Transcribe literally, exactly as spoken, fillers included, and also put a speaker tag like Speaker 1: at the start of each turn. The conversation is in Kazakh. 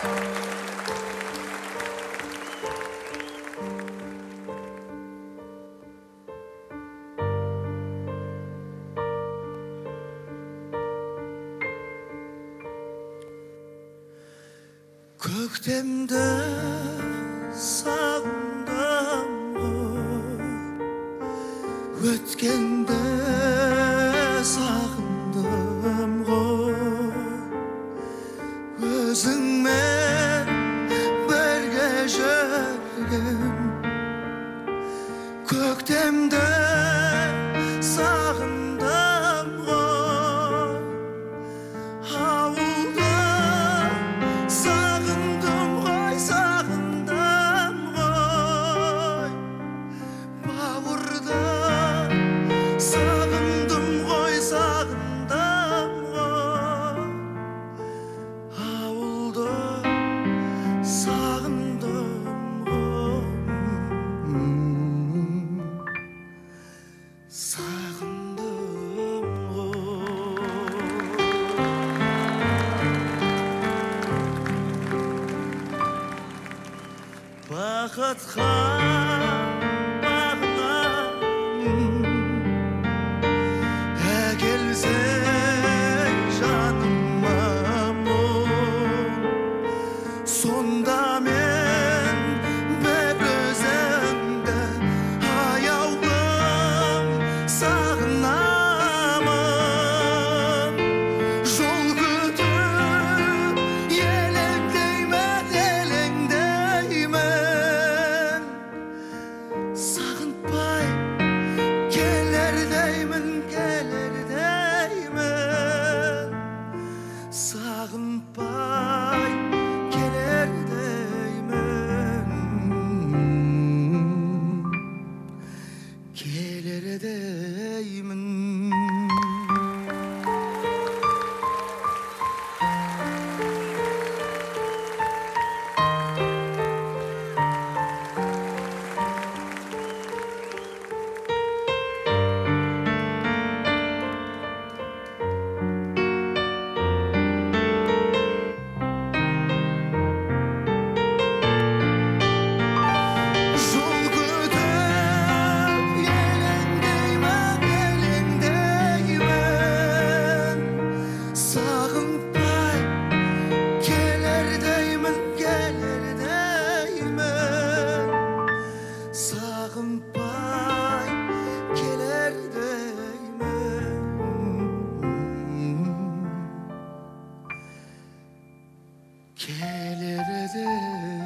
Speaker 1: Көктемді сағындым ғой, өткенді сағындым ғой, өзіңмен бірге жүрген көктемді сағындым ғой, ауылды сағындым ғой, сағындым ғой, бауырды сағындым ғой, сағындым ғой, ауылды сағындым ғой, сағындым ғой. Бақытқа бағынамын, әкелсең жаныма мұң, сонда мен бір өзіңді аяулым сағынамын. Жол күтіп елеңдеймін, елеңдеймін, сағынтпай келер деймін, келер деймін, сағынтпай келер деймін, келер деймін. Жол күтіп елеңдеймін, елеңдеймін, сағынтпай келер деймін, келер деймін, сағынтпай келер деймін, келер деймін.